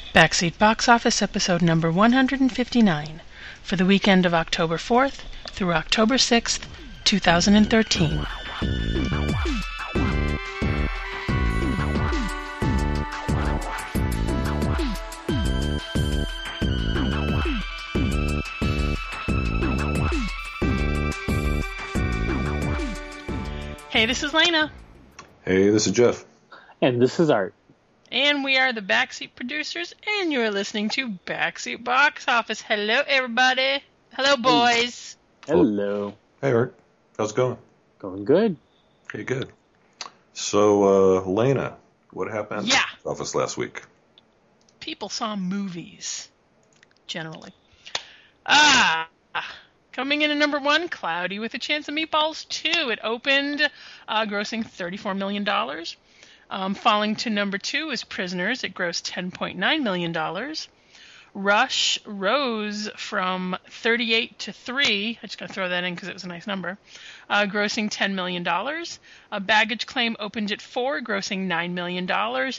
Backseat Box Office episode number 159 for the weekend of October 4th through October 6th, 2013. Hey, this is Lena. Hey, this is Jeff. And this is Art. And we are the Backseat Producers, and you're listening to Backseat Box Office. Hello, everybody. Hello, boys. Hello. Hey, Art. How's it going? Going good. Hey, good. So, Lena, what happened at the box office last week? People saw movies, generally. Coming in at number one, Cloudy with a Chance of Meatballs 2. It opened grossing $34 million. Falling to number two is Prisoners. It grossed $10.9 million. Rush rose from 38 to 3. I just got to throw that in because it was a nice number. Grossing $10 million. Baggage Claim opened at 4, grossing $9 million.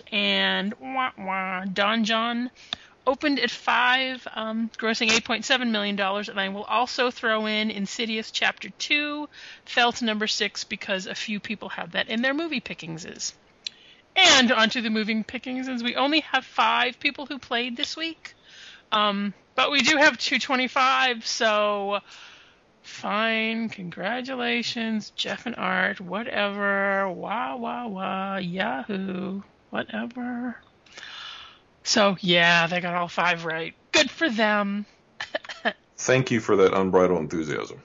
And Don John opened at 5, grossing $8.7 million. And I will also throw in Insidious Chapter 2, fell to number 6 because a few people have that in their movie pickingses. And onto the moving pickings, we only have 5 people who played this week. But we do have 225, so fine, congratulations, Jeff and Art, whatever, yahoo, whatever. So, yeah, they got all 5 right. Good for them. Thank you for that unbridled enthusiasm.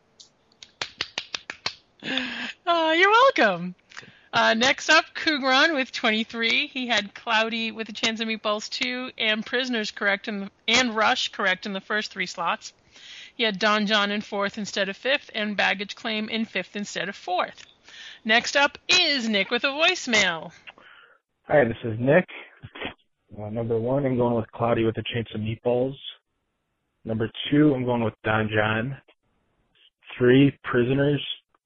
You're welcome. Next up, Kugran with 23. He had Cloudy with a Chance of Meatballs 2 and Prisoners correct and Rush correct in the first 3 slots. He had Don John in 4th instead of 5th and Baggage Claim in 5th instead of 4th. Next up is Nick with a voicemail. Hi, this is Nick. Number 1, I'm going with Cloudy with a Chance of Meatballs. Number 2, I'm going with Don John. 3, Prisoners.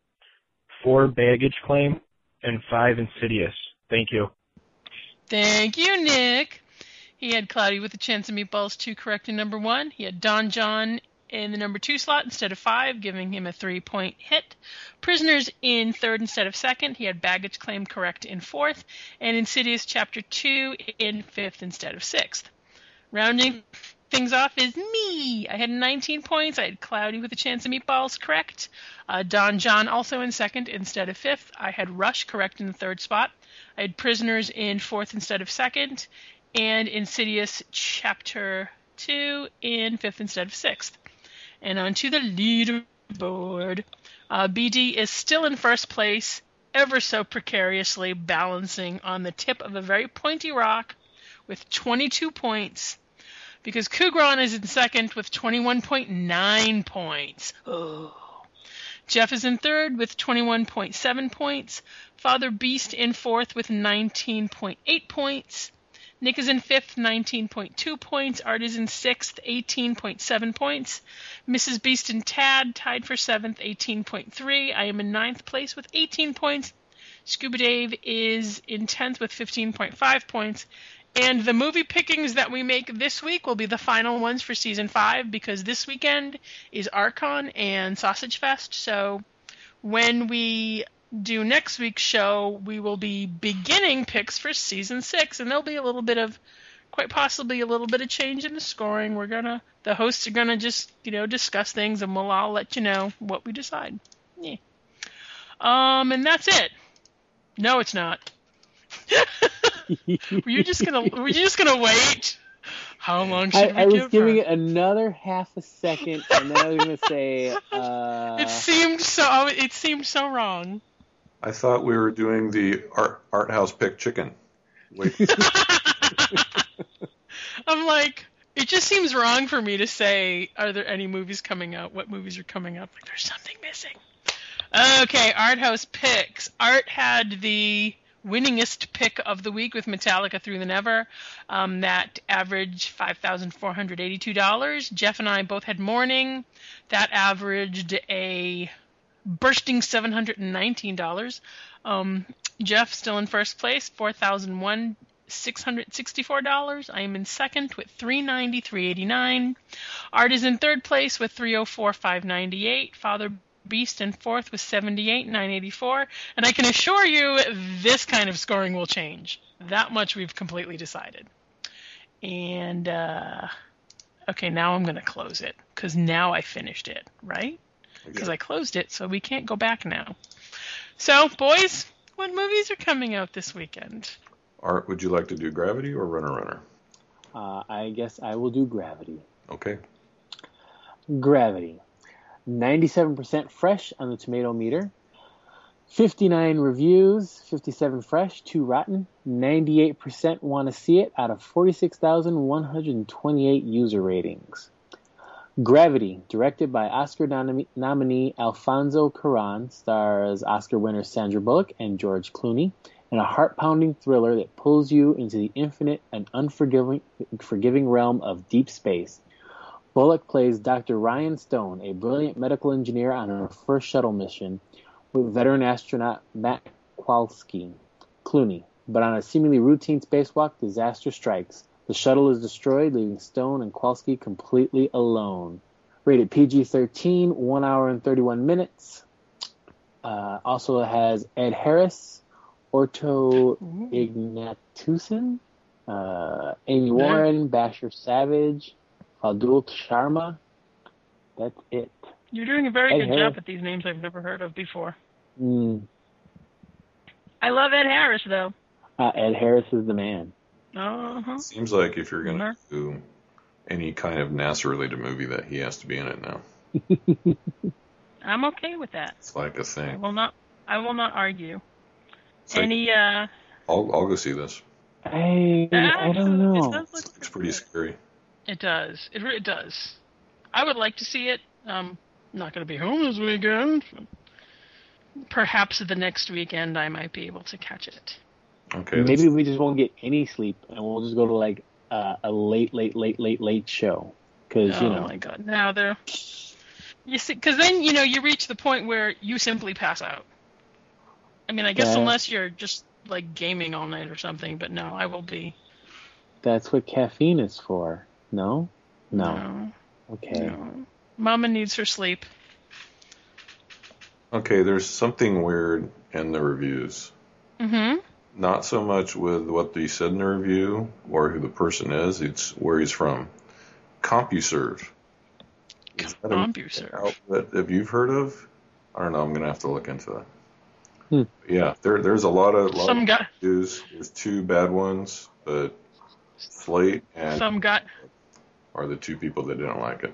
4, Baggage Claim. And 5, Insidious. Thank you. Thank you, Nick. He had Cloudy with a Chance of Meatballs 2 correct in number 1. He had Don John in the number 2 slot instead of 5, giving him a 3-point hit. Prisoners in 3rd instead of 2nd. He had Baggage Claim correct in 4th. And Insidious Chapter 2 in 5th instead of 6th. Rounding things off is me. I had 19 points. I had Cloudy with a Chance of Meatballs correct. Don John also in 2nd instead of 5th. I had Rush correct in the 3rd spot. I had Prisoners in 4th instead of 2nd. And Insidious Chapter 2 in 5th instead of 6th. And on to the leaderboard. BD is still in first place, ever so precariously balancing on the tip of a very pointy rock with 22 points. Because Kugran is in 2nd with 21.9 points. Oh. Jeff is in 3rd with 21.7 points. Father Beast in 4th with 19.8 points. Nick is in 5th, 19.2 points. Art is in 6th, 18.7 points. Mrs. Beast and Tad tied for 7th, 18.3. I am in 9th place with 18 points. Scuba Dave is in 10th with 15.5 points. And the movie pickings that we make this week will be the final ones for Season 5 because this weekend is Archon and Sausage Fest. So when we do next week's show, we will be beginning picks for Season 6. And there'll be quite possibly a little bit of change in the scoring. The hosts are going to just, discuss things and we'll all let you know what we decide. Yeah. And that's it. No, it's not. Were you just gonna wait? How long should we give her? I was giving it another half a second, and then I was gonna say. It seemed so wrong. I thought we were doing the art house pick chicken. Wait. I'm like, it just seems wrong for me to say, are there any movies coming out? What movies are coming up? Like, there's something missing. Okay, Art House picks. Art had the winningest pick of the week with Metallica Through the Never. That averaged $5,482. Jeff and I both had Morning. That averaged a bursting $719. Jeff still in first place, $4,001. $664. I am in second with $390, $389. Art is in third place with $304, $598. Father Beast in fourth with $78, $984. And I can assure you this kind of scoring will change. That much we've completely decided. And, okay, now I'm going to close it, because now I finished it, right? Because I closed it, so we can't go back now. So, boys, what movies are coming out this weekend? Art, would you like to do Gravity or Runner? I guess I will do Gravity. Okay. Gravity. 97% fresh on the tomato meter. 59 reviews, 57 fresh, 2 rotten. 98% want to see it out of 46,128 user ratings. Gravity, directed by Oscar nominee Alfonso Cuarón, stars Oscar winner Sandra Bullock and George Clooney, in a heart-pounding thriller that pulls you into the infinite and unforgiving realm of deep space. Bullock plays Dr. Ryan Stone, a brilliant medical engineer on her first shuttle mission with veteran astronaut Matt Clooney. But on a seemingly routine spacewalk, disaster strikes. The shuttle is destroyed, leaving Stone and Kowalski completely alone. Rated PG-13, 1 hour and 31 minutes. Also has Ed Harris, Otto Ignatiusen, Amy Warren, Bashir Savage, Fadul Sharma. That's it. You're doing a very good job at these names I've never heard of before. I love Ed Harris, though. Ed Harris is the man. Uh-huh. Seems like if you're going to do any kind of NASA-related movie that he has to be in it now. I'm okay with that. It's like a thing. I will not argue. Like, I'll go see this. I don't know. It's pretty scary. It does. It does. I would like to see it. Not going to be home this weekend. Perhaps the next weekend I might be able to catch it. Okay. Maybe we just won't get any sleep and we'll just go to like a late show. Because oh my God! Now you see, because then you reach the point where you simply pass out. I mean, I guess unless you're just like gaming all night or something, but no, I will be. That's what caffeine is for. No. Okay. No. Mama needs her sleep. Okay, there's something weird in the reviews. Mm-hmm. Not so much with what they said in the review or who the person is, it's where he's from. CompuServe. CompuServe. Outlet that you've heard of? I don't know, I'm going to have to look into that. Yeah, there's a lot of reviews. There's 2 bad ones, but Slate and are the 2 people that didn't like it.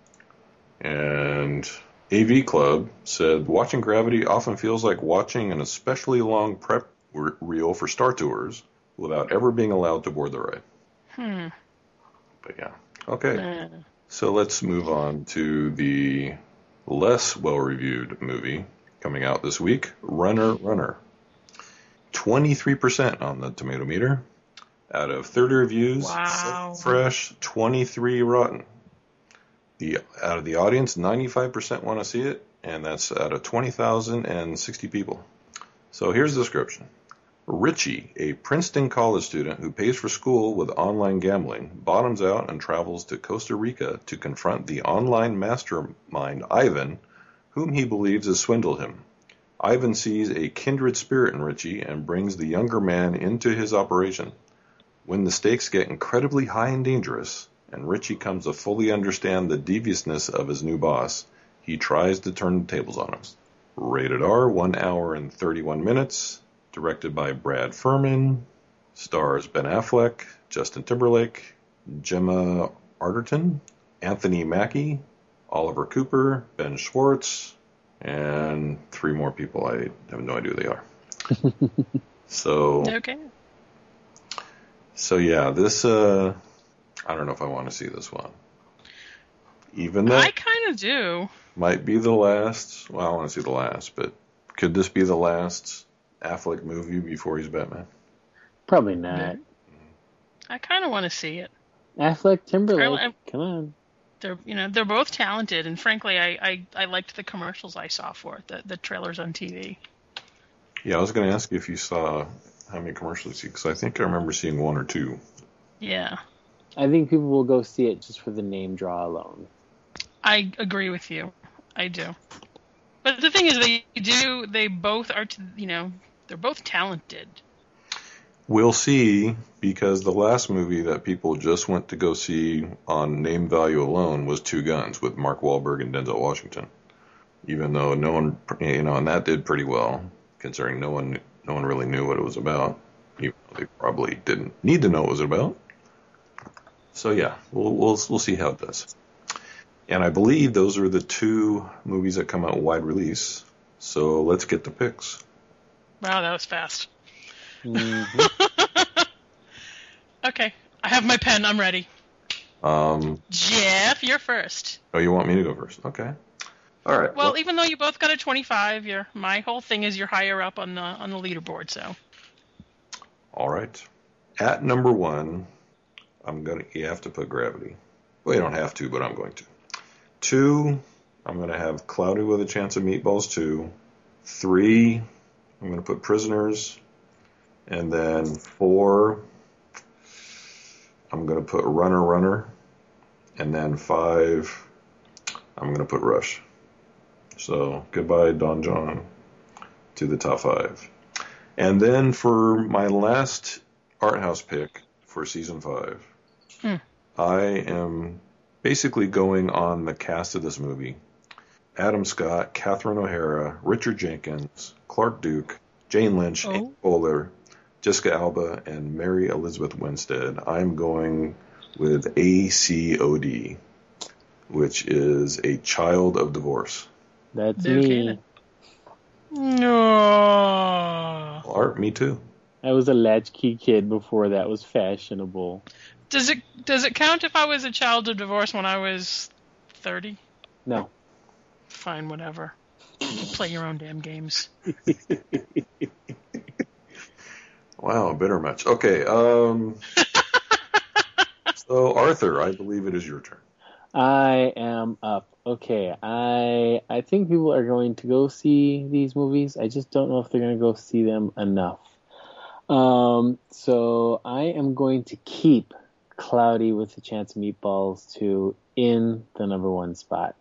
And AV Club said, watching Gravity often feels like watching an especially long prep reel for Star Tours without ever being allowed to board the ride. But yeah. Okay. So let's move on to the less well-reviewed movie coming out this week, Runner. 23% on the tomato meter. Out of 30 reviews, 7 fresh, 23 rotten. Out of the audience, 95% want to see it, and that's out of 20,060 people. So here's the description. Richie, a Princeton college student who pays for school with online gambling, bottoms out and travels to Costa Rica to confront the online mastermind Ivan, whom he believes has swindled him. Ivan sees a kindred spirit in Richie and brings the younger man into his operation. When the stakes get incredibly high and dangerous, and Richie comes to fully understand the deviousness of his new boss, he tries to turn the tables on him. Rated R, 1 hour and 31 minutes. Directed by Brad Furman. Stars Ben Affleck, Justin Timberlake, Gemma Arterton, Anthony Mackie, Oliver Cooper, Ben Schwartz, and 3 more people. I have no idea who they are. Okay. So yeah, this, I don't know if I want to see this one. Even though I kind of do. Might be the last, well, I want to see the last, but could this be the last Affleck movie before he's Batman? Probably not. I kind of want to see it. Affleck, Timberlake, come on. They're both talented, and frankly, I liked the commercials I saw for it, the trailers on TV. Yeah, I was going to ask you if you saw how many commercials you see, because I think I remember seeing one or two. Yeah. I think people will go see it just for the name draw alone. I agree with you. I do. But the thing is, they both are, they're both talented. We'll see, because the last movie that people just went to go see on name value alone was Two Guns with Mark Wahlberg and Denzel Washington. Even though no one, and that did pretty well, considering no one really knew what it was about. Even though they probably didn't need to know what it was about. So yeah, we'll see how it does. And I believe those are the two movies that come out wide release. So let's get the picks. Wow, that was fast. Mm-hmm. Okay, I have my pen. I'm ready. Jeff, you're first. Oh, you want me to go first? Okay. All right. Well, even though you both got a 25, my whole thing is you're higher up on the leaderboard. So. All right. At number 1, you have to put Gravity. Well, you don't have to, but I'm going to. 2, I'm going to have Cloudy with a Chance of Meatballs 2. 3, I'm going to put Prisoners. And then 4, I'm going to put Runner. And then 5, I'm going to put Rush. So goodbye, Don John, to the top 5. And then for my last art house pick for season 5, I am basically going on the cast of this movie. Adam Scott, Catherine O'Hara, Richard Jenkins, Clark Duke, Jane Lynch, Amy Poehler, Jessica Alba, and Mary Elizabeth Winstead. I'm going with ACOD, which is A Child of Divorce. That's me. No. Art, me too. I was a latchkey kid before that was fashionable. Does it count if I was a child of divorce when I was 30? No. Fine, whatever. Play your own damn games. Wow, bitter much. Okay. So Arthur, I believe it is your turn. I am up. Okay, I think people are going to go see these movies. I just don't know if they're going to go see them enough. So I am going to keep Cloudy with a Chance of Meatballs 2 in the number 1 spot.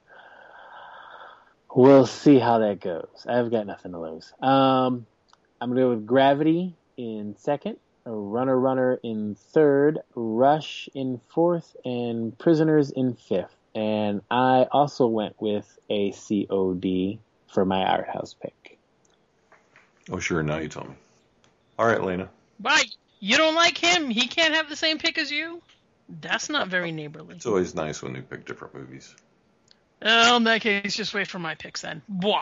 We'll see how that goes. I've got nothing to lose. I'm going to go with Gravity in second, Runner in third, Rush in fourth, and Prisoners in fifth. And I also went with a COD for my art house pick. Oh, sure. Now you tell me. All right, Lena. Why? You don't like him? He can't have the same pick as you? That's not very neighborly. It's always nice when we pick different movies. Well, in that case, just wait for my picks then.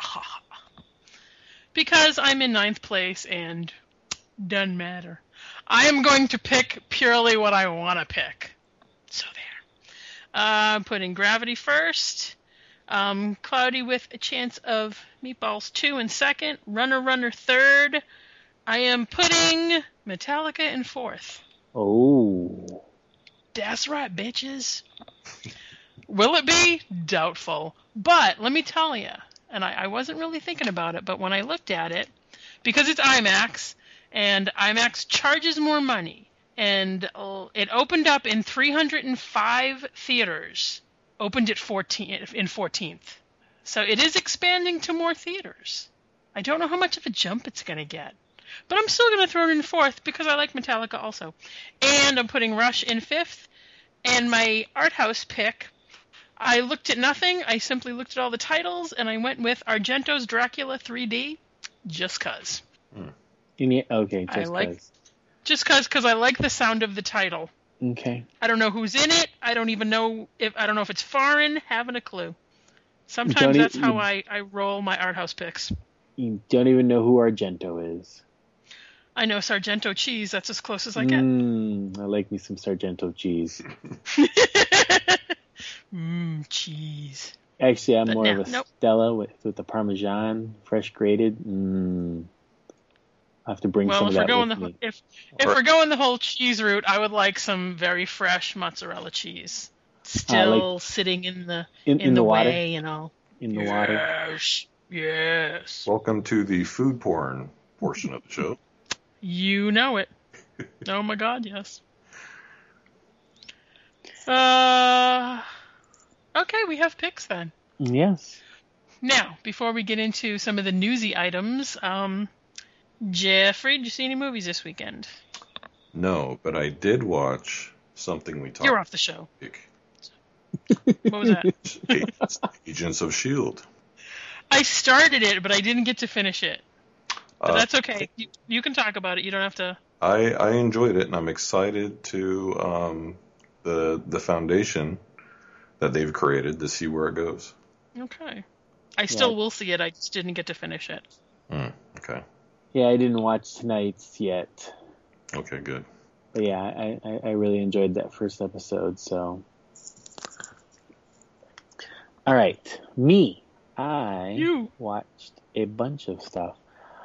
Because I'm in 9th place and doesn't matter. I am going to pick purely what I want to pick. So there. I'm putting Gravity first. Cloudy with a Chance of Meatballs 2 in second. Runner third. I am putting Metallica in fourth. Oh. That's right, bitches. Will it be? Doubtful. But let me tell you, and I wasn't really thinking about it, but when I looked at it, because it's IMAX, and IMAX charges more money, and it opened up in 305 theaters, opened at 14th. So it is expanding to more theaters. I don't know how much of a jump it's going to get. But I'm still going to throw it in fourth because I like Metallica also. And I'm putting Rush in fifth. And my art house pick, I looked at nothing. I simply looked at all the titles, and I went with Argento's Dracula 3D, just cause. Okay, just cause. Just cause I like the sound of the title. Okay. I don't know who's in it. I don't know if it's foreign. Haven't a clue. Sometimes that's how I roll my art house picks. You don't even know who Argento is. I know Sargento cheese. That's as close as I get. I like me some Sargento cheese. Cheese. Actually, I'm more of a Stella with the Parmesan, fresh grated. I have to bring some of that with me. If we're going the whole cheese route, I would like some very fresh mozzarella cheese. Still sitting in the water. way and all. In the water. Yes. Welcome to the food porn portion of the show. You know it. Oh my God, yes. Okay, we have picks then. Yes. Now, before we get into some of the newsy items, Jeffrey, did you see any movies this weekend? No, but I did watch something we talked. You're off the show. What was that? Agents of S.H.I.E.L.D. I started it, but I didn't get to finish it. But that's okay. You can talk about it. You don't have to. I enjoyed it, and I'm excited to the foundation that they've created to see where it goes. Okay. I still will see it. I just didn't get to finish it. Okay. Yeah, I didn't watch tonight's yet. Okay, good. But yeah, I really enjoyed that first episode, so. All right. I watched a bunch of stuff.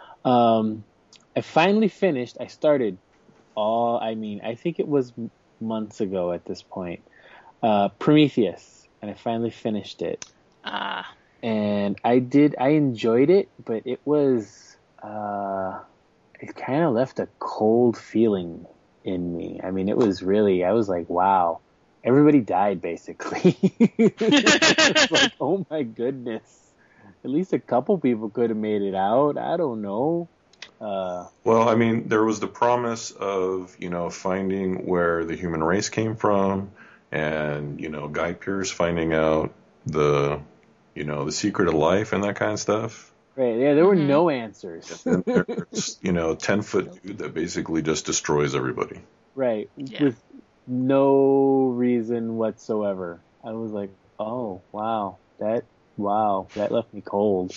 I finally finished. I started I think it was months ago at this point. Prometheus, and I finally finished it. And I enjoyed it, but it was, it kind of left a cold feeling in me. I mean, it was really, I was like, wow, everybody died basically. It's like, oh my goodness. At least a couple people could have made it out. I don't know. Well, I mean, there was the promise of, finding where the human race came from, and, Guy Pearce finding out the secret of life and that kind of stuff. Right, yeah, there were no answers. And then there's, 10-foot dude that basically just destroys everybody. Right, with no reason whatsoever. I was like, oh, wow, that left me cold.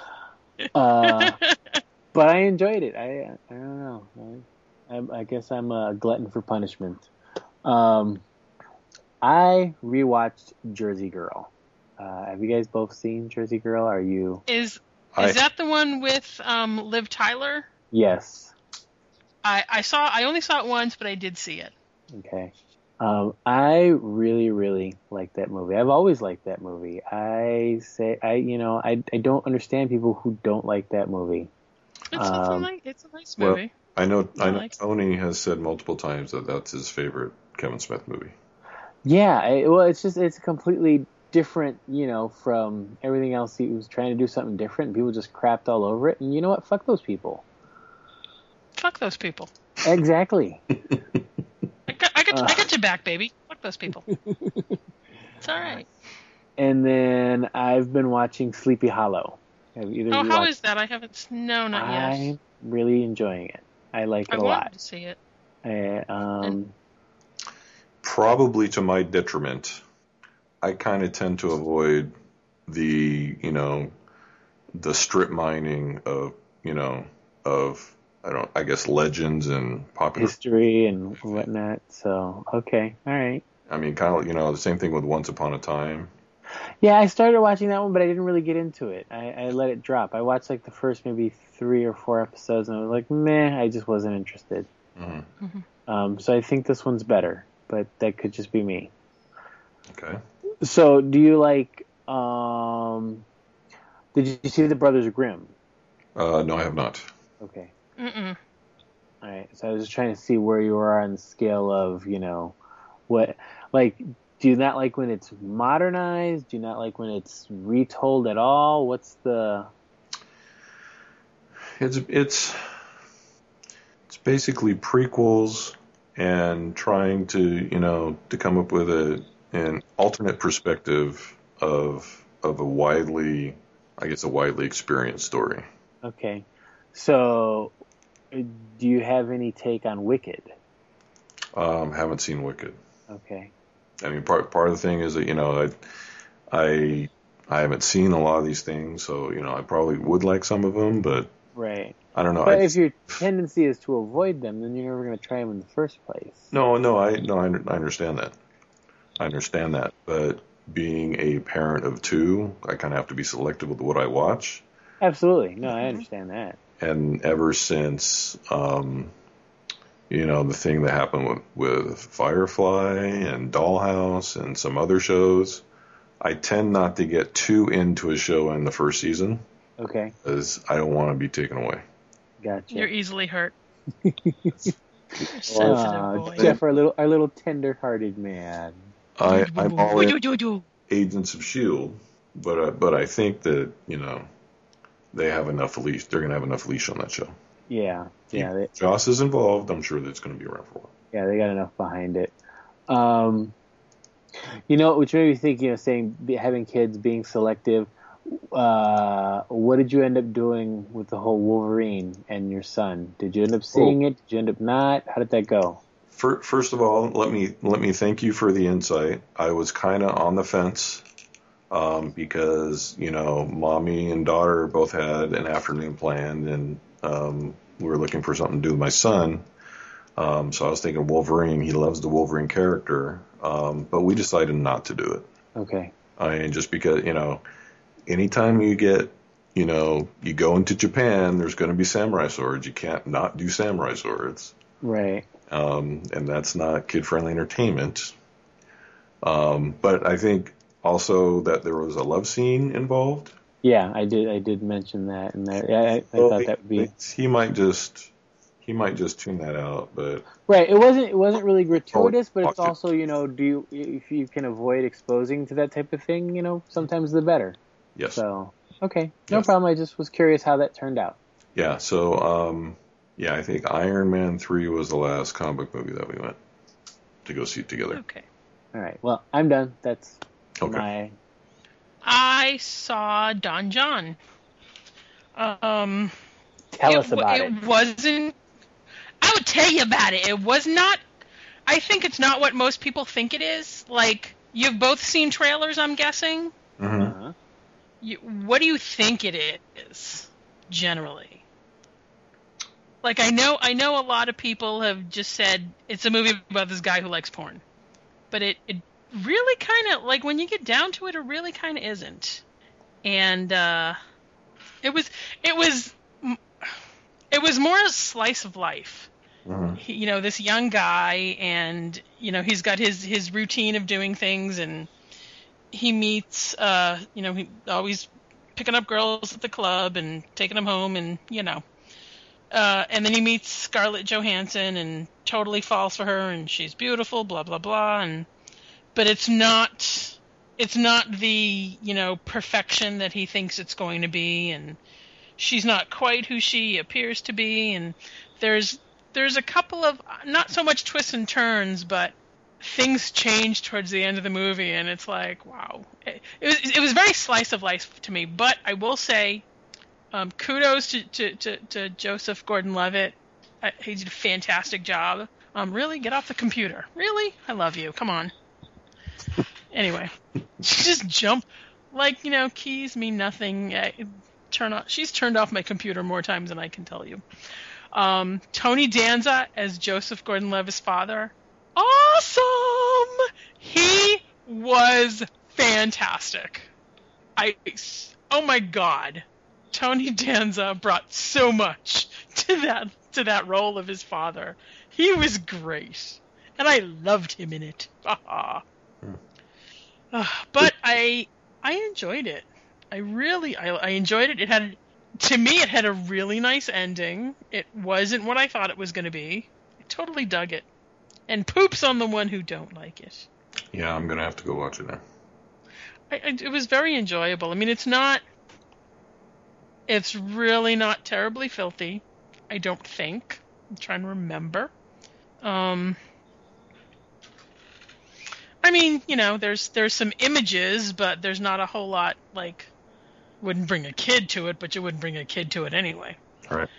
But I enjoyed it. I don't know. I guess I'm a glutton for punishment. I rewatched Jersey Girl. Have you guys both seen Jersey Girl? Are you? Is that the one with Liv Tyler? Yes. I only saw it once, but I did see it. Okay. I really, really like that movie. I've always liked that movie. I don't understand people who don't like that movie. It's a nice movie. Well, I know Tony has said multiple times that that's his favorite Kevin Smith movie. Yeah, it's completely different, from everything else. He was trying to do something different, and people just crapped all over it. And you know what? Fuck those people. Fuck those people. Exactly. I got your back, baby. Fuck those people. It's all right. And then I've been watching Sleepy Hollow. How is that? I haven't. No, not yet. I'm really enjoying it. I like it a lot. I wanted to see it. Probably to my detriment, I kind of tend to avoid the strip mining of I guess legends and popular history and whatnot. So okay, all right. I mean, kind of the same thing with Once Upon a Time. Yeah, I started watching that one, but I didn't really get into it. I let it drop. I watched the first maybe 3 or 4 episodes, and I was like, meh, I just wasn't interested. Mm-hmm. So I think this one's better, but that could just be me. Okay. So do you like, did you see The Brothers Grimm? No, I have not. Okay. Mm-mm. All right, so I was just trying to see where you are on the scale of, what, do you not like when it's modernized? Do you not like when it's retold at all? What's the... It's basically prequels and trying to, to come up with an alternate perspective of a widely experienced story. Okay. So, do you have any take on Wicked? Haven't seen Wicked. Okay. I mean, part of the thing is that, I haven't seen a lot of these things, so, I probably would like some of them, but right. I don't know. But if your tendency is to avoid them, then you're never going to try them in the first place. No, I understand that. I understand that, but being a parent of 2, I kind of have to be selective with what I watch. Absolutely. No, I understand that. And ever since, the thing that happened with Firefly and Dollhouse and some other shows, I tend not to get too into a show in the first season. Okay. Because I don't want to be taken away. Gotcha. You're easily hurt. Sensitive boy. Jeff, our little tender-hearted man. I'm all in Agents of S.H.I.E.L.D., but I think that, they have enough leash. They're going to have enough leash on that show. Yeah. If Joss is involved, I'm sure that's going to be around for a while. Yeah, they got enough behind it. Which made me think, saying having kids, being selective. What did you end up doing with the whole Wolverine and your son? Did you end up seeing it? Did you end up not? How did that go? First of all, let me thank you for the insight. I was kind of on the fence because mommy and daughter both had an afternoon planned, and we were looking for something to do with my son. So I was thinking Wolverine. He loves the Wolverine character, but we decided not to do it. Okay. Just because anytime you get you go into Japan, there's going to be samurai swords. You can't not do samurai swords. Right. And that's not kid-friendly entertainment. But I think also that there was a love scene involved. Yeah, I did mention that, and I thought that would be. He might just tune that out, but right. It wasn't really gratuitous, but it's also if you can avoid exposing to that type of thing, sometimes the better. Yes. So okay, no problem. I just was curious how that turned out. Yeah. So I think Iron Man 3 was the last comic book movie that we went to go see together. Okay. All right. Well, I'm done. That's okay. I saw Don John. Tell us about it. It wasn't. I would tell you about it. It was not. I think it's not what most people think it is. Like, you've both seen trailers, I'm guessing. Mm-hmm. What do you think it is, generally? Like, I know a lot of people have just said it's a movie about this guy who likes porn, but it really kind of, like, when you get down to it, it really kind of isn't. And it was more a slice of life. Mm-hmm. This young guy, and he's got his routine of doing things, and he meets he always picking up girls at the club and taking them home, and and then he meets Scarlett Johansson and totally falls for her, and she's beautiful, blah blah blah, but it's not the perfection that he thinks it's going to be, and she's not quite who she appears to be, and there's a couple of not so much twists and turns, but things change towards the end of the movie, and it's like, wow, it was very slice of life to me. But I will say, kudos to Joseph Gordon-Levitt. He did a fantastic job. Really, get off the computer. Really, I love you. Come on. Anyway, just jump. Like, keys mean nothing. She's turned off my computer more times than I can tell you. Tony Danza as Joseph Gordon-Levitt's father. Awesome! He was fantastic. Oh my God. Tony Danza brought so much to that role of his father. He was great. And I loved him in it. But I enjoyed it. I enjoyed it. To me, it had a really nice ending. It wasn't what I thought it was going to be. I totally dug it. And poops on the one who don't like it. Yeah, I'm going to have to go watch it now. It was very enjoyable. I mean, it's really not terribly filthy, I don't think. I'm trying to remember. I mean, there's some images, but there's not a whole lot, like, wouldn't bring a kid to it, but you wouldn't bring a kid to it anyway. All right.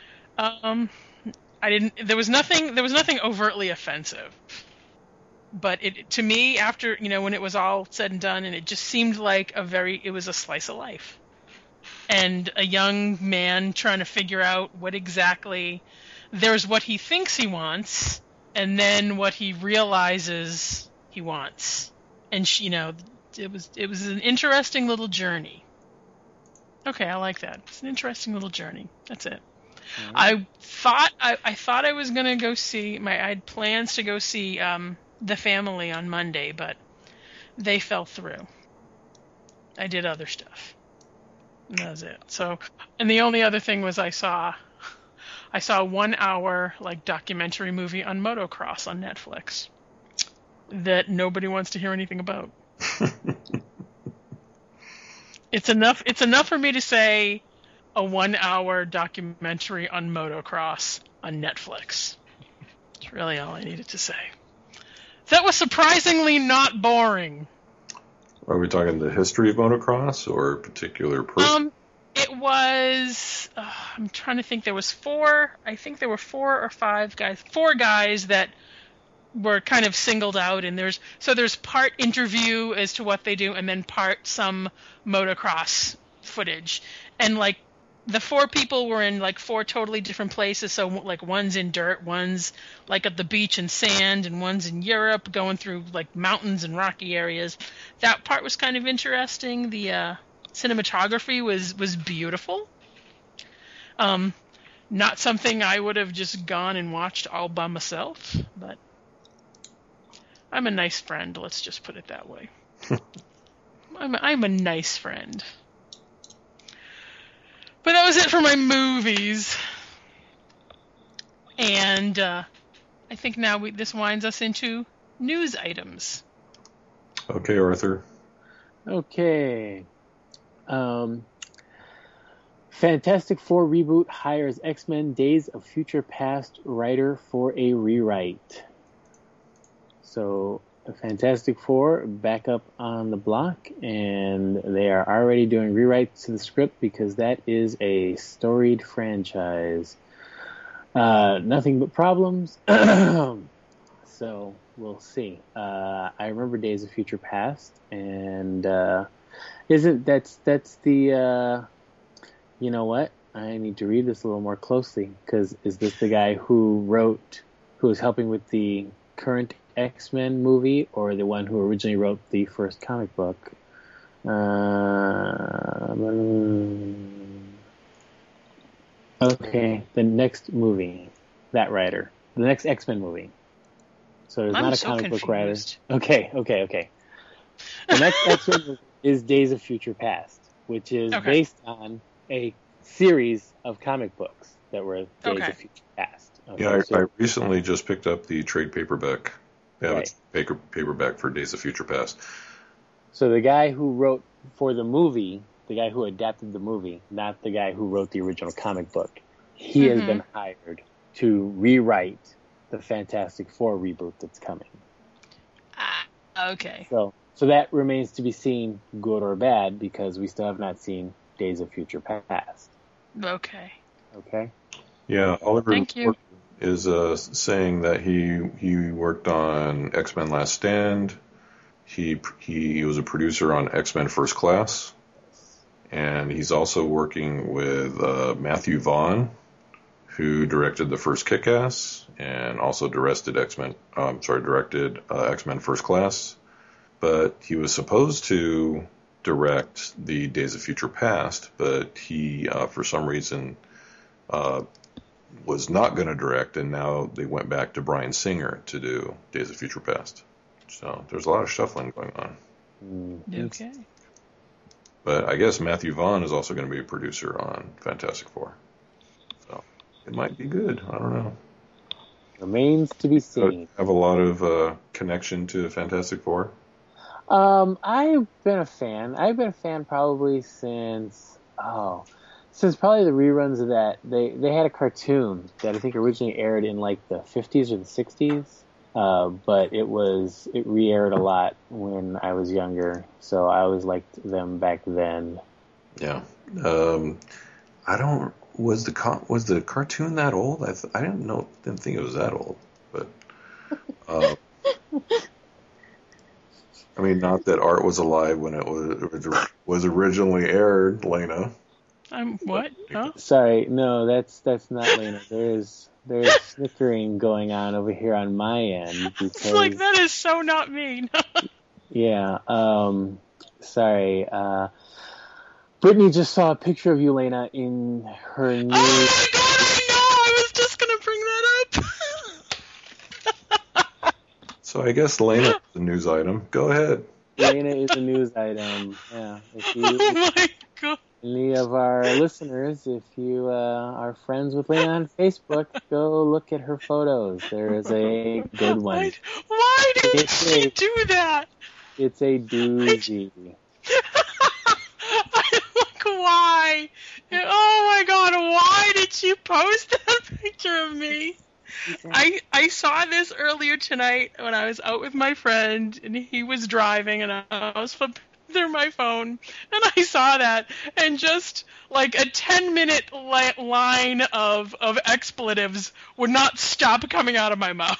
There was nothing overtly offensive. But to me, after, when it was all said and done, and it just seemed like it was a slice of life. And a young man trying to figure out there's what he thinks he wants, and then what he realizes he wants. And it was an interesting little journey. Okay, I like that. It's an interesting little journey. That's it. Mm-hmm. I thought I was gonna go see I had plans to go see The Family on Monday, but they fell through. I did other stuff. And that was it. So, and the only other thing was I saw I saw a 1 hour documentary movie on motocross on Netflix that nobody wants to hear anything about. It's enough for me to say a 1 hour documentary on motocross on Netflix. That's really all I needed to say. That was surprisingly not boring. Are we talking the history of motocross or a particular person? It was, I'm trying to think, there were 4 or 5 guys, 4 guys that were kind of singled out, and there's part interview as to what they do, and then part some motocross footage. And the 4 people were in 4 totally different places. So one's in dirt, one's at the beach and sand, and one's in Europe going through mountains and rocky areas. That part was kind of interesting. The cinematography was beautiful. Not something I would have just gone and watched all by myself, but I'm a nice friend. Let's just put it that way. I'm a nice friend. But that was it for my movies. And I think now this winds us into news items. Okay, Arthur. Okay. Fantastic Four reboot hires X-Men Days of Future Past writer for a rewrite. So, Fantastic Four back up on the block, and they are already doing rewrites to the script because that is a storied franchise. Nothing but problems. So we'll see. I remember Days of Future Past, and that's the you know what? I need to read this a little more closely, because is this the guy who was helping with the current X-Men movie, or the one who originally wrote the first comic book? Okay, the next movie, that writer. The next X-Men movie. So there's not a comic book writer. Okay. The next X-Men movie is Days of Future Past, which is based on a series of comic books that were Days of Future Past. Okay, yeah, I recently just picked up the trade paperback. They have a paperback for Days of Future Past. So the guy who wrote for the movie, the guy who adapted the movie, not the guy who wrote the original comic book, he has been hired to rewrite the Fantastic Four reboot that's coming. Okay. So that remains to be seen, good or bad, because we still have not seen Days of Future Past. Okay. Yeah, Oliver is saying that he worked on X-Men Last Stand. He was a producer on X-Men First Class, and he's also working with Matthew Vaughn, who directed the first Kick-Ass and also directed X-Men First Class. But he was supposed to direct the Days of Future Past, but he, for some reason, was not going to direct, and now they went back to Bryan Singer to do Days of Future Past. So there's a lot of shuffling going on. Okay. But I guess Matthew Vaughn is also going to be a producer on Fantastic Four. So it might be good. I don't know. Remains to be seen. Have a lot of connection to Fantastic Four? I've been a fan. I've been a fan probably since probably the reruns of that. They had a cartoon that I think originally aired in the 50s or the 60s. But it re-aired a lot when I was younger, so I always liked them back then. Yeah. Was the cartoon that old? I didn't think it was that old, but I mean, not that Art was alive when it was originally aired, Lena. What? Huh? Sorry, no, that's not Lena. There's snickering going on over here on my end. Because, it's that is so not me. Yeah. Sorry. Brittany just saw a picture of you, Lena, in her new... Oh my god, I know! I was just gonna bring that up! So I guess Lena is the news item. Go ahead. Lena is a news item. Yeah. Oh my god. Any of our listeners, if you are friends with Lena on Facebook, go look at her photos. There is a good one. Why did she do that? It's a doozy. Look, why? Oh my God, why did she post that picture of me? I saw this earlier tonight when I was out with my friend, and he was driving, and I was flipping through my phone, and I saw that, and just like a 10-minute line of expletives would not stop coming out of my mouth.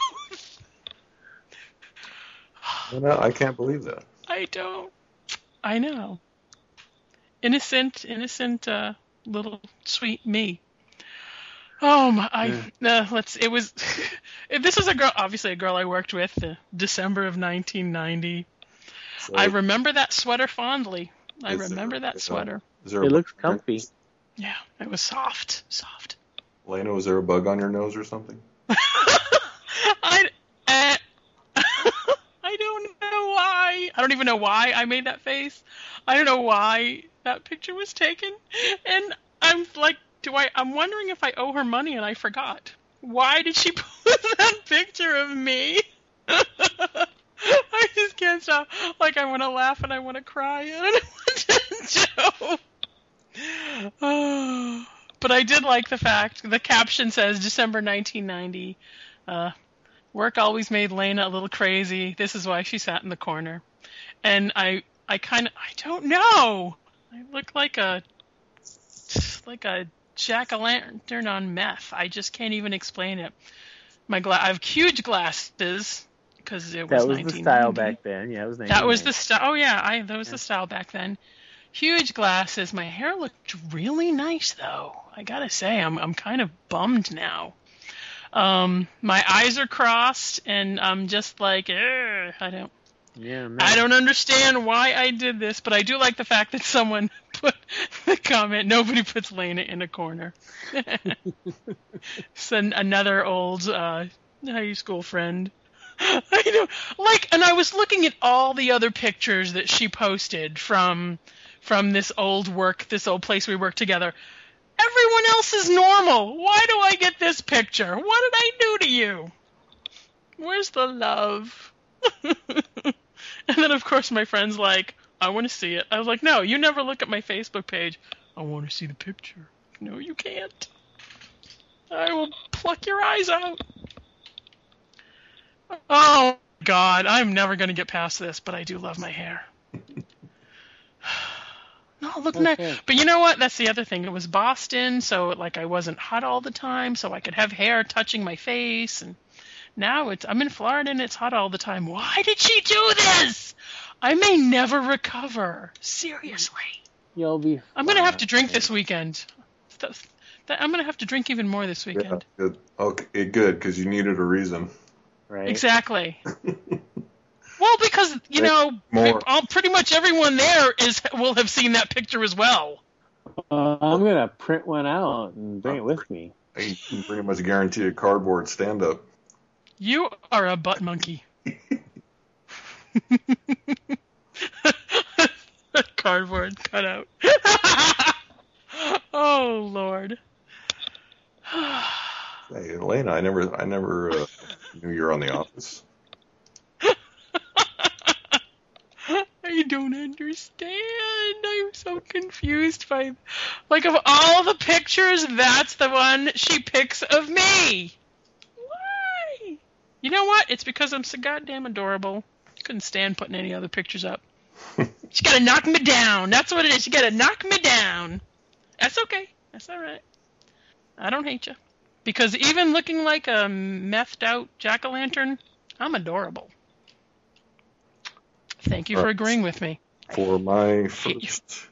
No, I can't believe that. I don't. I know. Innocent, little sweet me. Oh my! It was. This was a girl, obviously a girl I worked with, December of 1990. So, I remember that sweater fondly. I remember that sweater. It looks comfy. Yeah, it was soft. Lena, was there a bug on your nose or something? I don't know why. I don't even know why I made that face. I don't know why that picture was taken. And I'm like, I'm wondering if I owe her money and I forgot. Why did she put that picture of me? I just can't stop. Like, I want to laugh and I want to cry and I want to joke. But I did like the fact, the caption says, December 1990, work always made Lena a little crazy. This is why she sat in the corner. And I don't know. I look like a jack-o'-lantern on meth. I just can't even explain it. I have huge glasses because it was 1990. That was the style back then. Yeah, it was 1990. That was the style. Oh yeah, that was the style back then. Huge glasses. My hair looked really nice though. I gotta say, I'm kind of bummed now. My eyes are crossed, and I'm just like, I don't understand why I did this, but I do like the fact that someone put the comment, nobody puts Lena in a corner. It's another old high school friend. And I was looking at all the other pictures that she posted from this old place we worked together. Everyone else is normal. Why do I get this picture? What did I do to you? Where's the love? And then, of course, my friend's like, I want to see it. I was like, no, you never look at my Facebook page. I want to see the picture. No, you can't. I will pluck your eyes out. Oh, God, I'm never going to get past this, but I do love my hair. No, look nice. But you know what? That's the other thing. It was Boston, so I wasn't hot all the time, so I could have hair touching my face. And now I'm in Florida and it's hot all the time. Why did she do this? I may never recover. Seriously. You'll be fine. I'm going to have to drink this weekend. I'm going to have to drink even more this weekend. Yeah, good. Okay, good, because you needed a reason. Right. Exactly. Well, because, pretty much everyone there will have seen that picture as well. I'm going to print one out and bring it with me. I can pretty much guarantee a cardboard stand-up. You are a butt monkey. Cardboard cutout. Oh, Lord. Hey, Elena, I never knew you were on The Office. I don't understand. I'm so confused by, of all the pictures, that's the one she picks of me. Why? You know what? It's because I'm so goddamn adorable. Couldn't stand putting any other pictures up. She gotta knock me down. That's what it is. She gotta knock me down. That's okay. That's all right. I don't hate you. Because even looking like a methed out jack-o'-lantern, I'm adorable. Thank you for agreeing with me. For my first.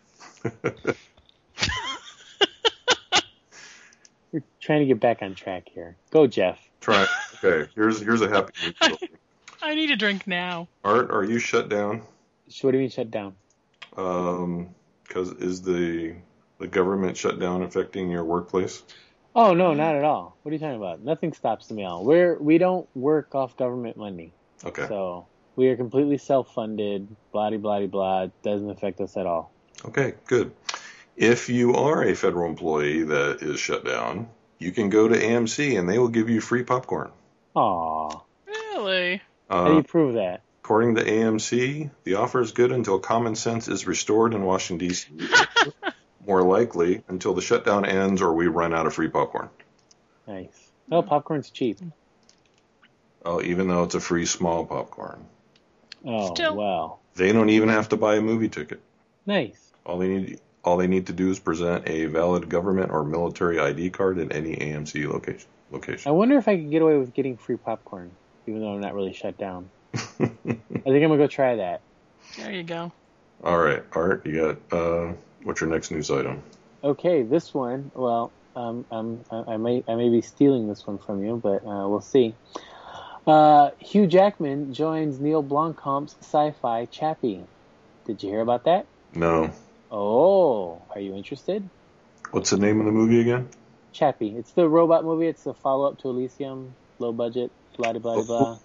We're trying to get back on track here. Go, Jeff. Try. Okay, here's a happy news story. I need a drink now. Art, are you shut down? So what do you mean shut down? Because is the government shutdown affecting your workplace? Oh, no, not at all. What are you talking about? Nothing stops the mail. We don't work off government money. Okay. So we are completely self-funded, blah-de-blah-de-blah. Doesn't affect us at all. Okay, good. If you are a federal employee that is shut down, you can go to AMC and they will give you free popcorn. Aw. Really? How do you prove that? According to AMC, the offer is good until common sense is restored in Washington, D.C. More likely until the shutdown ends or we run out of free popcorn. Nice. Oh, popcorn's cheap. Oh, even though it's a free small popcorn. Oh, wow. They don't even have to buy a movie ticket. Nice. All they need to do is present a valid government or military ID card at any AMC location. I wonder if I could get away with getting free popcorn, even though I'm not really shut down. I think I'm gonna go try that. There you go. All right, Art, you got what's your next news item? Okay, this one. Well, I may be stealing this one from you, but we'll see. Hugh Jackman joins Neil Blomkamp's sci-fi Chappie. Did you hear about that? No. Oh, are you interested? What's the name of the movie again? Chappie. It's the robot movie. It's the follow-up to Elysium. Low budget. Blah blah blah.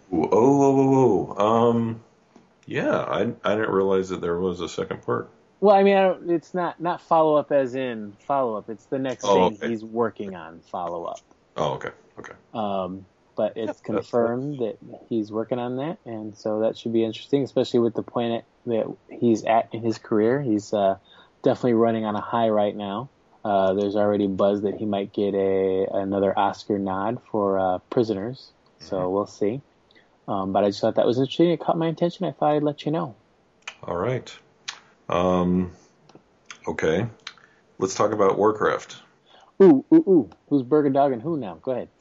Yeah, I didn't realize that there was a second part. Well, I mean, it's not follow-up as in follow-up. It's the next thing he's working on follow-up. Oh, okay. But it's confirmed that he's working on that, and so that should be interesting, especially with the point that he's at in his career. He's definitely running on a high right now. There's already buzz that he might get another Oscar nod for Prisoners, so we'll see. But I just thought that was interesting. It caught my attention. I thought I'd let you know. All right. Okay. Let's talk about Warcraft. Ooh. Who's Burger Dog and who now? Go ahead.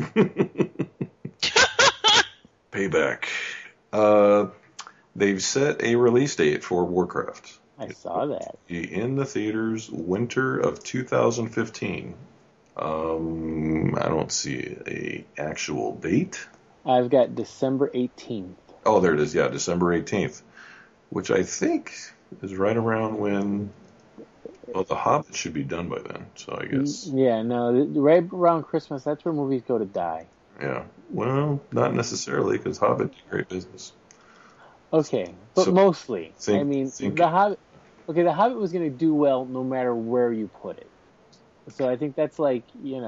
Payback. They've set a release date for Warcraft. I saw that. In the theaters, winter of 2015. I don't see a actual date. I've got December 18th. Oh, there it is. Yeah, December 18th, which I think is right around when. Well, The Hobbit should be done by then, so I guess. Yeah, no, right around Christmas, that's where movies go to die. Yeah, well, not necessarily, because Hobbit did great business. Okay, but so mostly. The Hobbit. Okay, The Hobbit was going to do well no matter where you put it. So I think that's like,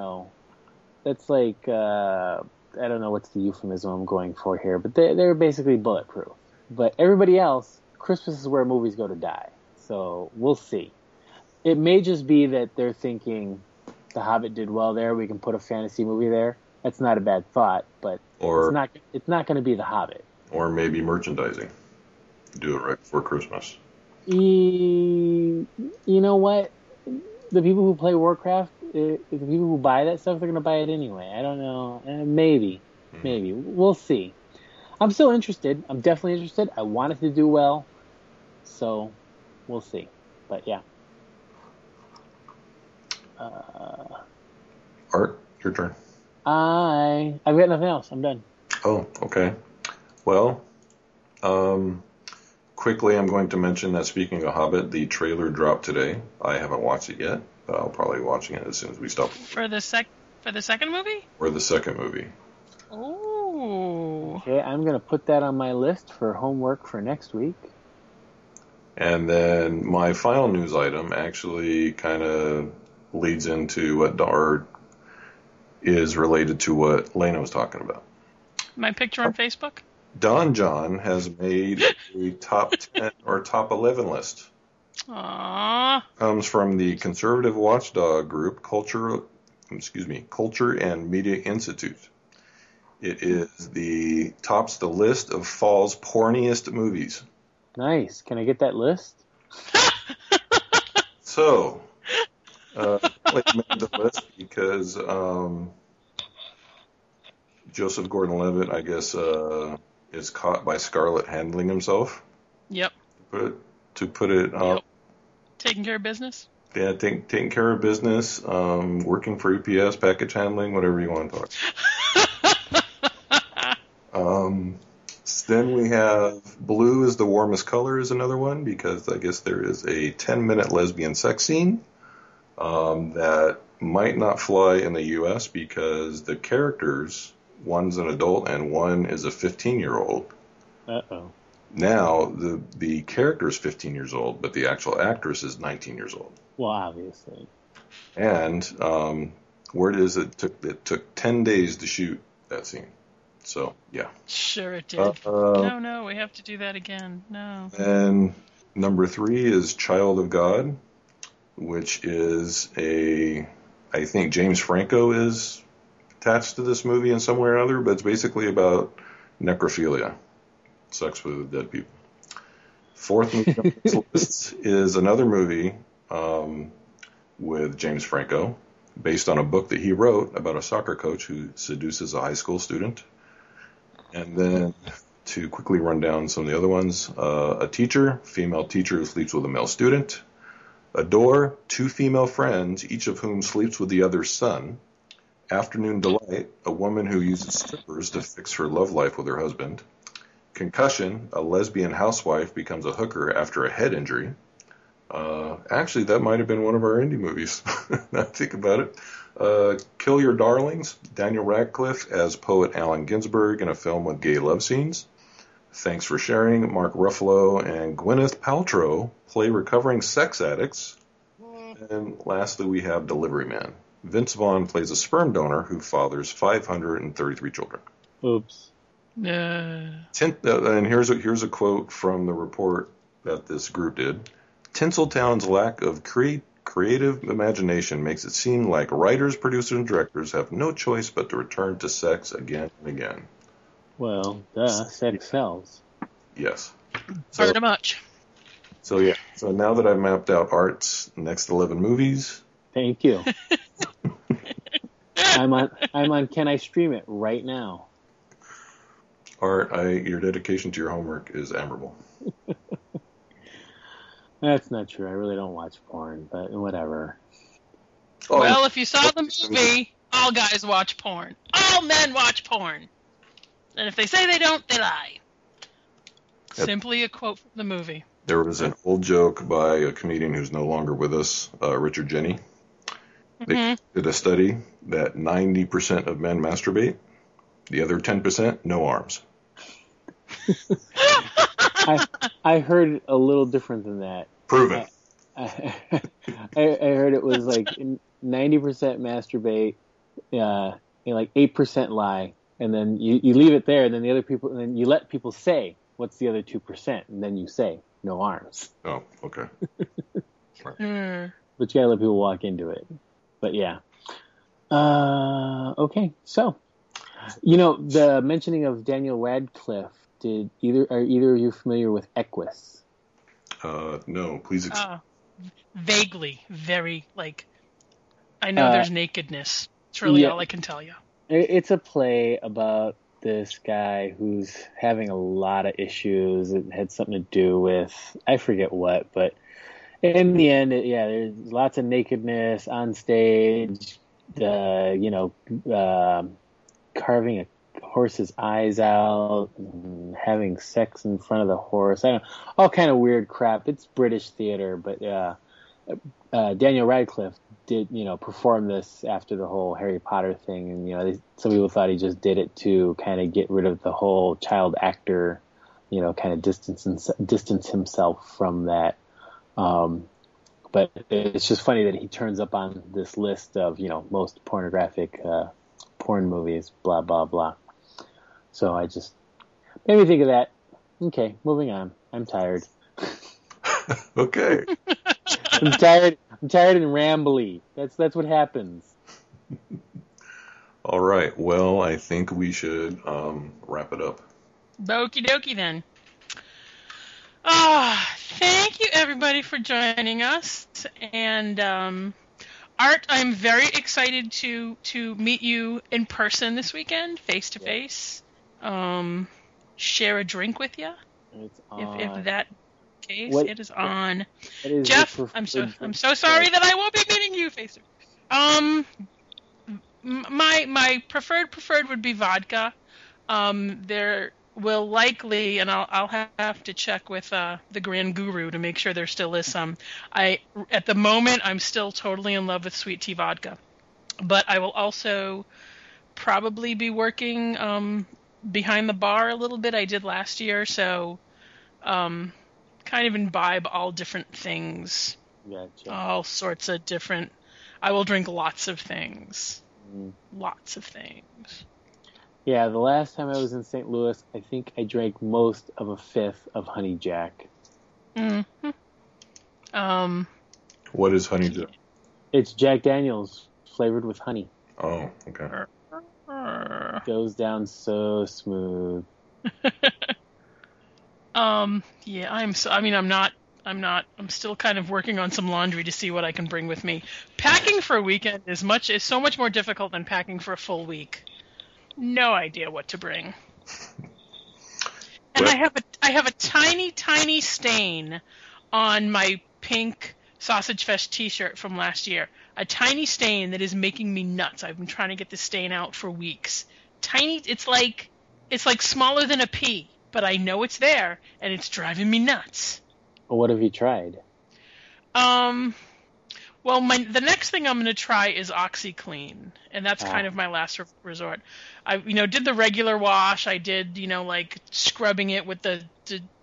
I don't know what's the euphemism I'm going for here, but they're basically bulletproof. But everybody else, Christmas is where movies go to die. So we'll see. It may just be that they're thinking The Hobbit did well there. We can put a fantasy movie there. That's not a bad thought, but it's not going to be The Hobbit. Or maybe merchandising. Do it right before Christmas. You know what? The people who play Warcraft, the people who buy that stuff, they're going to buy it anyway. I don't know. Maybe. We'll see. I'm still interested. I'm definitely interested. I want it to do well. So, we'll see. But, yeah. Art, your turn. I've got nothing else. I'm done. Oh, okay. Well, quickly I'm going to mention that speaking of Hobbit, the trailer dropped today. I haven't watched it yet, but I'll probably be watching it as soon as we stop. For the second movie? For the second movie. Oh. Okay, I'm going to put that on my list for homework for next week. And then my final news item actually kind of leads into what is related to what Lena was talking about. My picture on Facebook? Don John has made a top 10 or top 11 list. Aww. Comes from the conservative watchdog group Culture and Media Institute. It tops the list of fall's porniest movies. Nice. Can I get that list? So, I made the list because Joseph Gordon-Levitt, I guess, is caught by Scarlett handling himself. Yep. To put it yep. Taking care of business? Yeah, taking care of business, working for UPS, package handling, whatever you want to talk. Then we have Blue is the Warmest Color is another one, because I guess there is a 10-minute lesbian sex scene that might not fly in the U.S. because the characters, one's an adult and one is a 15-year-old. Uh-oh. Now, the character is 15 years old, but the actual actress is 19 years old. Well, obviously. And word is it took 10 days to shoot that scene. So, yeah. Sure it did. No, we have to do that again. No. And number 3 is Child of God, which is I think James Franco is attached to this movie in some way or other, but it's basically about necrophilia, sex with dead people. 4th movie on this list is another movie with James Franco, based on a book that he wrote about a soccer coach who seduces a high school student. And then, to quickly run down some of the other ones, a female teacher who sleeps with a male student. A door, 2 female friends, each of whom sleeps with the other's son. Afternoon Delight, a woman who uses strippers to fix her love life with her husband. Concussion, a lesbian housewife becomes a hooker after a head injury. Actually, that might have been one of our indie movies, now I think about it. Kill Your Darlings, Daniel Radcliffe as poet Allen Ginsberg in a film with gay love scenes. Thanks for Sharing, Mark Ruffalo and Gwyneth Paltrow play recovering sex addicts. And lastly, we have Delivery Man. Vince Vaughn plays a sperm donor who fathers 533 children. Oops. And here's a quote from the report that this group did. Tinseltown's lack of creative imagination makes it seem like writers, producers, and directors have no choice but to return to sex again and again. Well, sex sells. Yes. Pretty much. So yeah. So now that I've mapped out Art's next 11 movies. Thank you. I'm on Can I Stream It right now? Art, your dedication to your homework is admirable. That's not true. I really don't watch porn, but whatever. Oh, well, if you saw the movie, all guys watch porn. All men watch porn. And if they say they don't, they lie. Simply a quote from the movie. There was an old joke by a comedian who's no longer with us, Richard Jenny. They did a study that 90% of men masturbate. The other 10%, no arms. I heard a little different than that. Proven. I heard it was like 90% masturbate, like 8% lie, and then you leave it there, and then the other people, and then you let people say what's the other 2%, and then you say no arms. Oh, okay. But you gotta let people walk into it. But yeah. Okay, so the mentioning of Daniel Radcliffe. Are either of you familiar with Equus? No, please explain. Vaguely, very I know there's nakedness. It's really all I can tell you. It's a play about this guy who's having a lot of issues. It had something to do with, I forget what, but in the end, there's lots of nakedness on stage, carving a horse's eyes out, and having sex in front of the horse. I don't know, all kind of weird crap. It's British theater, but Daniel Radcliffe did, perform this after the whole Harry Potter thing, and some people thought he just did it to kind of get rid of the whole child actor, kind of distance himself from that. But it's just funny that he turns up on this list of, most pornographic porn movies, blah, blah, blah. So I just made me think of that. Okay, moving on. I'm tired. Okay. I'm tired and rambly. That's what happens. All right. Well, I think we should wrap it up. Okie dokie then. Thank you everybody for joining us. And Art, I'm very excited to meet you in person this weekend, face to face. Share a drink with you. It's on. If that case, it is on. Jeff, I'm so sorry that I won't be meeting you face to face. My preferred would be vodka. There will likely, and I'll have to check with the Grand Guru to make sure there still is some. At the moment, I'm still totally in love with sweet tea vodka, but I will also probably be working behind the bar a little bit. I did last year, so kind of imbibe all different things Gotcha. All sorts of different. I will drink lots of things. Mm. Lots of things. Yeah, the last time I was in St. Louis, I think I drank most of a fifth of Honey Jack. Mm-hmm. What is Honey Jack? It's Jack Daniels flavored with honey. Oh, okay. Goes down so smooth. Yeah, I'm still kind of working on some laundry to see what I can bring with me. Packing for a weekend is so much more difficult than packing for a full week. No idea what to bring. And I have a tiny stain on my pink Sausage Fest t-shirt from last year. A tiny stain that is making me nuts. I've been trying to get this stain out for weeks. Tiny, it's like smaller than a pea, but I know it's there and it's driving me nuts. Well, what have you tried? Well, the next thing I'm going to try is OxyClean, and that's kind of my last resort. I, did the regular wash. I did, like scrubbing it with the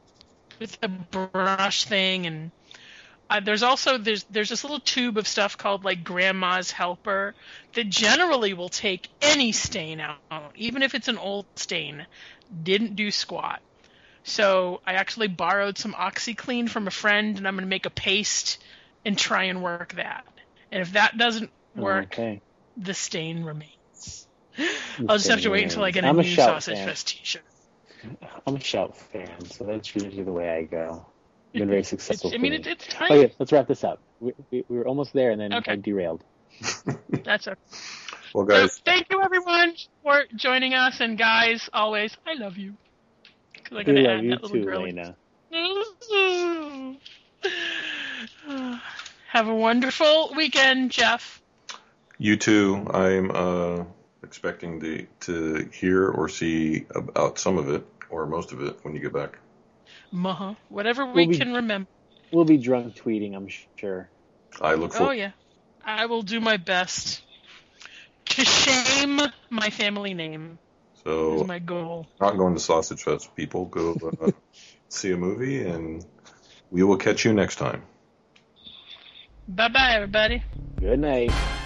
brush thing, and there's this little tube of stuff called like Grandma's Helper that generally will take any stain out, even if it's an old stain. Didn't do squat. So I actually borrowed some OxyClean from a friend, and I'm going to make a paste and try and work that. And if that doesn't work, the stain remains. I'll just have to wait until I get a new Sausage Fest t-shirt. I'm a Shout fan, so that's usually the way I go. I've been very successful. It's tiny. Okay, let's wrap this up. We were almost there, and then I derailed. That's okay. Well, guys. So, thank you, everyone, for joining us. And, guys, always, I love you. I love you too, Lena. Have a wonderful weekend, Jeff. You too. I'm expecting to hear or see about some of it, or most of it, when you get back. Whatever we can remember. We'll be drunk tweeting, I'm sure. I look forward. Oh, yeah. I will do my best to shame my family name. So, is my goal. Not going to Sausage Fest, people. Go see a movie, and we will catch you next time. Bye-bye, everybody. Good night.